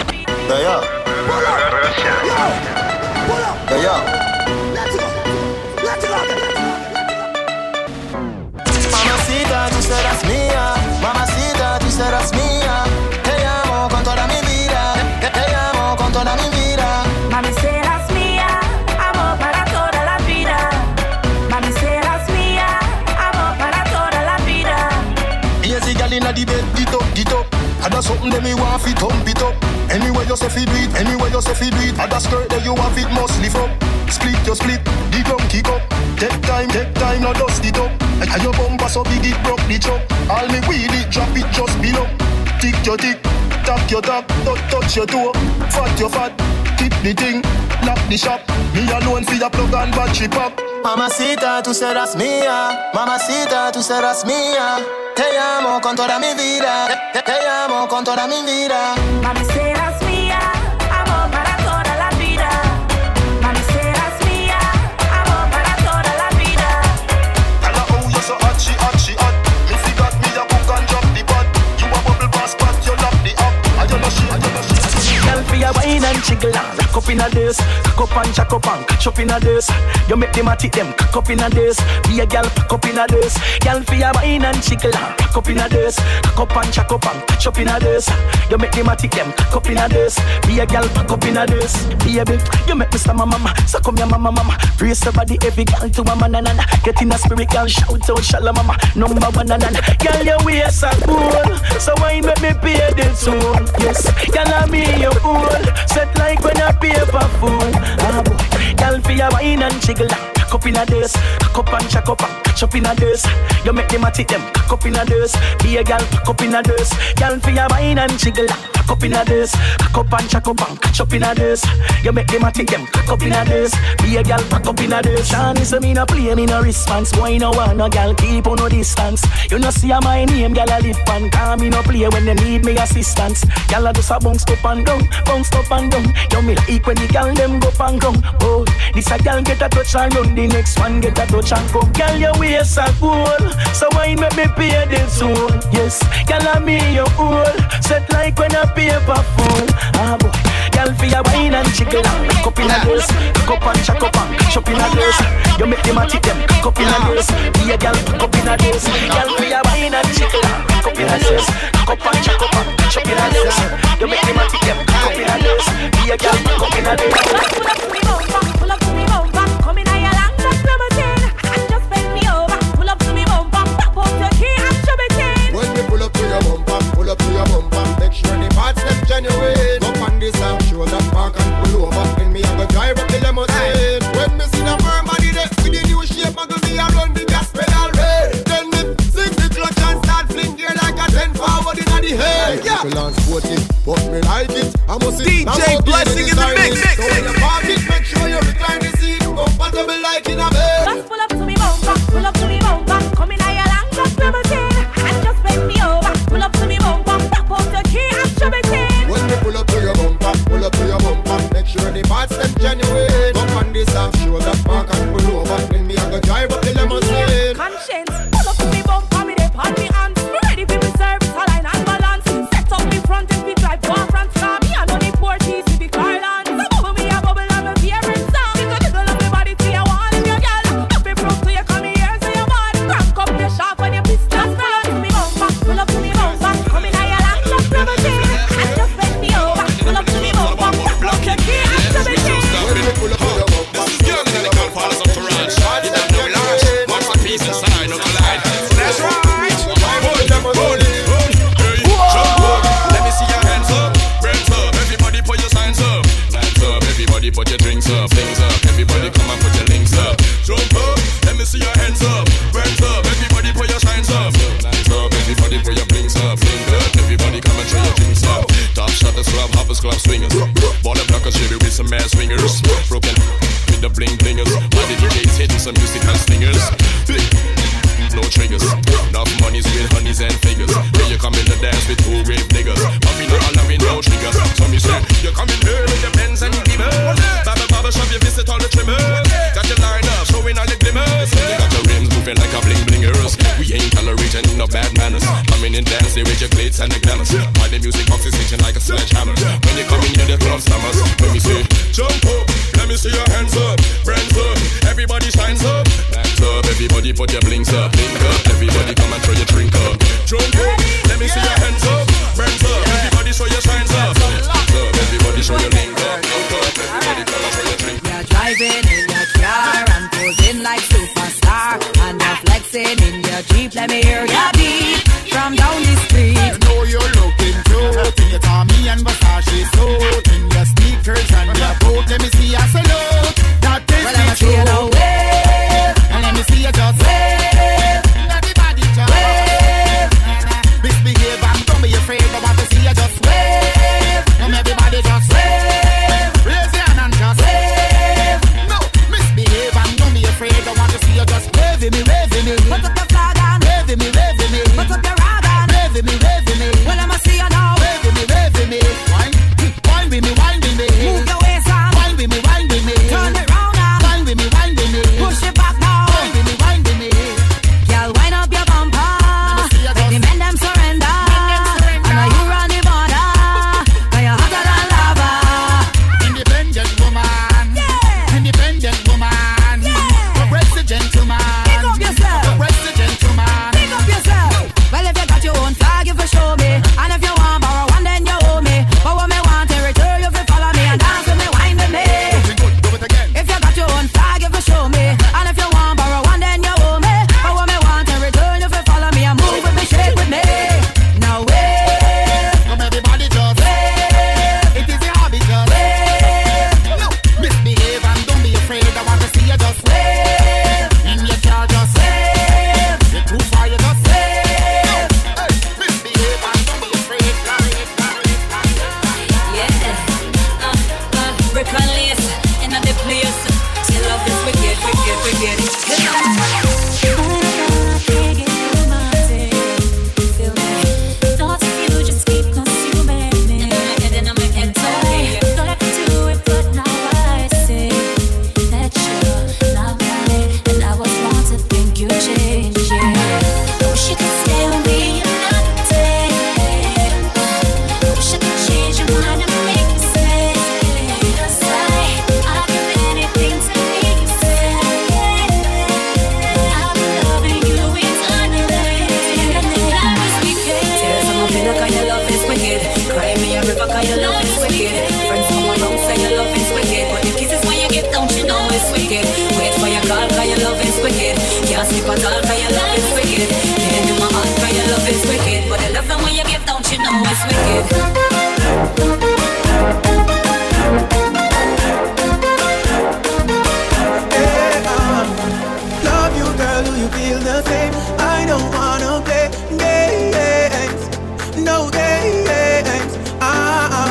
Mamacita, tú serás mía. Mamacita, tú serás mía. Te amo con toda mi vida. Te amo con toda mi vida. Mami, serás mía, amor para toda la vida. Mami, serás mía, amor para toda la vida. Easy gal inna the bed, get up. I got something that me want fi thump it up. Anywhere you say fi do it, anywhere you say fi do it. I got skirt that you want it must lift up. Split your split, the drum kick up. Take time, no dust it up. And your bumper so big it broke the chop. All me wheel it, drop it just below. Tick your tick, tap your tap, don't touch your toe. Fat your fat, keep the thing, lock the shop. Me alone fi your plug and battery pop. Mamacita, tú serás mía. Mamacita, tú serás mía. Te amo con toda mi vida. Te amo con toda mi vida. Mami, serás mía, amor para toda la vida. Mami, serás mía, amor para toda la vida. Tell her how you so hot, she hot. Me forgot me a cook and drop the pot. You a bubble pass pot, you lock the up. I don't know she. Girl, for your wine and jiggle and rock up in a dance. Cock up and jack up and catch up in a dance. You make them a tick them cock up in a dance. Be a girl pack up in a dance. Girl, for your wine and jiggle and rock up in a dance. Cock up and jack up and catch up in a dance. You make them a tick them cock up in a dance. Be a girl pack up in a dance. Baby, you make me stammer mama. So come here mama. Brace your body every girl to a man and get in a spirit girl shout out shala mama. Number one and girl your waist are cool. So why make me pay the tune? Yes, girl I me your fool. Set like when a paper fool. Ah boy, girl for your wine and jiggle. Cock up in a dance, cock up and jack up and catch up in a dance. You make them a tick them, cock up in a dance. Be a girl, cock up in a dance. Girl for your wine and jiggle. Cock up in a dance, cock up and jack up and catch up in a dance. You make them a tick them, cock up in a dance. Be a girl, cock up in a dance. Shani say me no play, me no response. Boy no want no girl, keep on no distance. You no see my name, girl I live and call me no play when they need me assistance. Girl I just a bounce up and down, bounce up and down. You me like when the girl them go and come. Oh, this a girl get a touch and run. The next one get a touch and come. Girl, your waist are cool, so why make me pay the toll? Yes, girl, I me your old. Set like when a paper fool. Ah boy, girl, for your wine and jiggle and cock up in a dance. Cock up and jack up and catch up in a dance. You make them a tick them, cock up in a dance. Be a girl, cock up in a dance. Girl, for your wine and jiggle and cock up in a dance. Cock up and jack up and catch up in a dance. You make them a tick them, cock up in a dance. Be a girl, cock up in a dance. Pull up to me bumper, come in a your long neck promoting, and just bend me over. Pull up to me bumper, pop out your key and shove it in. When you pull up to your bumper, make sure the parts them genuine. Up on this and show that park and pull over. Then me I go drive up the limousine. When me see the firm body there with the new shape, I go be around the gas pedal red. Then me sing the clutch me like it. I must see DJ Blessing in the mix. So when you park it, make sure you recline the seat. Comfortable like in a bed. Just pull up to me bumper, pull up to me bumper. Come in higher long, just double chin. And just bend me over. Pull up to me bumper, tap out the key and shove it in. When we pull up to your bumper, pull up to your bumper. Make sure the parts them genuine. Up on this half, show that park and pull over. Then me I go drive up the limousine. Conscience, pull up to me bumper, me dey on me hands. Me ready for me service, align and balance. Set up me front if me drive one front car. Me I know the Portuguese to be Carland. So bubble me a bubble and me favorite song. Jiggle up me body to your wall and your girl. Up me proof to you come here so you bad. Crank up your sharp when your pistols run. To me bumper, pull up to me bumper. Come in higher long, just double chin. And just bend me over. Pull up to me bumper, tap out your key and shove it in. When we pull up to your bumper, this is young and the girl follows up to ranch. You don't know large. One for peace inside, no collide. That's right. Hold it. Hey, jump up. Let me see your hands up. Brands up. Everybody put your signs up. Hands up. Everybody put your drinks up. Things up. Everybody come and put your links up. Jump up. Let me see your hands up. Brands up. Everybody put your signs up. Hands up. Everybody put your blinks up. Link up. Everybody come and show your drinks up. Top shutters, club hoppers, club swingers. Ball and blockers, shitty with some mad swingers. Broken with the bling blingers. Body DJs hitting some musical slingers. No triggers, enough money's with honeys and figures. When you come in the dance with two rave niggas, Papi not allowing no triggers. So me say, you come in here with the Benz and the Beamers. Baba shop, you visit all the trimmers. Got your line up, showing all the glimmers. You got your rims moving like a bling blingers. We ain't tolerating no bad manners. Coming in dancing with your glitz and the glamours. While the music box is hitting like a sledgehammer. When you come in here, the club stammers. When we say, jump up, let me see your hands up. Brands up, everybody shines up. Hands up, everybody put your blinks up. Everybody come and throw your drink up. Jump up, let me see your hands up. Brands up, everybody show your shines up. Everybody show your link up. Everybody come and throw your drink. You're driving in your car and posing like superstar. And you're flexing in your Jeep. Let me hear your beat from down the street. I know you're looking cute in your Tommy and Versace suit, in your sneakers and your boot. Let me see your salute. That is well, the truth. Well, and let me see you just wave. Everybody just wave. Misbehave and don't be afraid. I want to see you just wave. And everybody just wave. Raise your hand and just wave. No, misbehave and don't be afraid. I want to see you just waving me, waving me. Put up your flag on. Waving me, waving me. Put up your rag on. Waving me, waving me. Well, I'ma see you now. Waving me, waving me. Wine with me, wine with me. Move your waist on. Wine with me, wine with me. Turn it round now. Wine with me, wine with me. Push it back now. Wine with me, wine with me. Girl, wind up your bumper. Make the men them surrender. I know you run the border. Now you're hotter than lava. Independent woman. Yeah. Independent woman. Yeah. Progress the gentleman. Pick up yourself. Progress the gentleman. Pick up yourself. Well, if you got your own flag, you for show me. And if you want borrow one, then you owe me. But what me want in return, you for follow me and dance with me, wine with me. Do it again. If you got your own flag, you for show me. And if you want borrow one, then you owe me. But what me want in return, you for follow me and move with me, shake with me. Now wave. Come everybody just wave. It is a hobby just wave. No, misbehave and don't be afraid. I want to see you just wave. In your car just wave. You're too far, you just wave. Hey, misbehave and don't be afraid. Brick and lace in the place. Your love is wicked, wicked, wicked. Thoughts of you just keep consuming me. And I'm in okay. Thought I could do it, but now I see that you're not mine, and I was wrong to think you changed. Yeah. Wish you could stay with me another day. Wish I could change your mind and make you stay. I'll do anything to make you stay. I'll be loving you eternally. That was wicked. Tears on my pillow 'cause your love is wicked. Cry me a river 'cause your love is wicked. Friends come along say your love is wicked. But the kisses when you get down, you know it's wicked. Wait for your call 'cause your love is wicked. Can't sleep at all 'cause your love is wicked. Pain in my heart 'cause your love is wicked. But the love when you get down, you know it's wicked. Love you, girl, do you feel the same? I don't wanna play games, no games.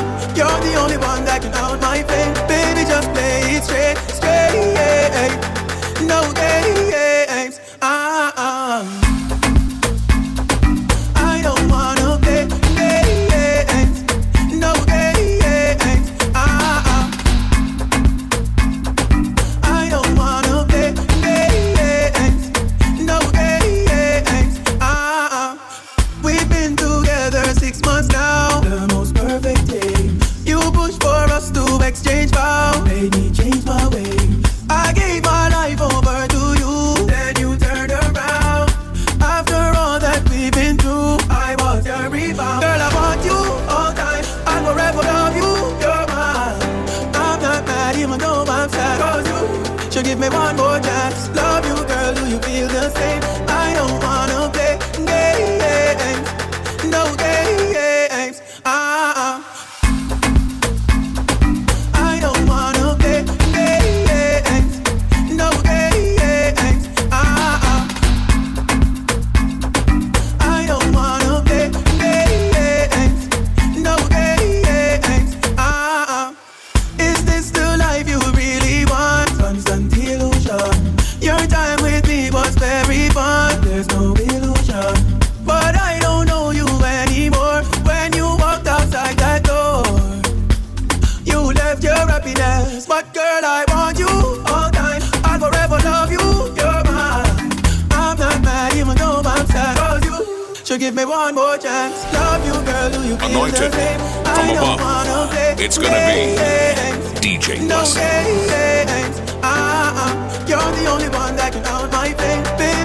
So give me one more chance. Love you, girl, do you feel Anointed the same? from I don't above. wanna play It's gonna be DJ no Blessing. games. You're the only one that can out my pain, baby.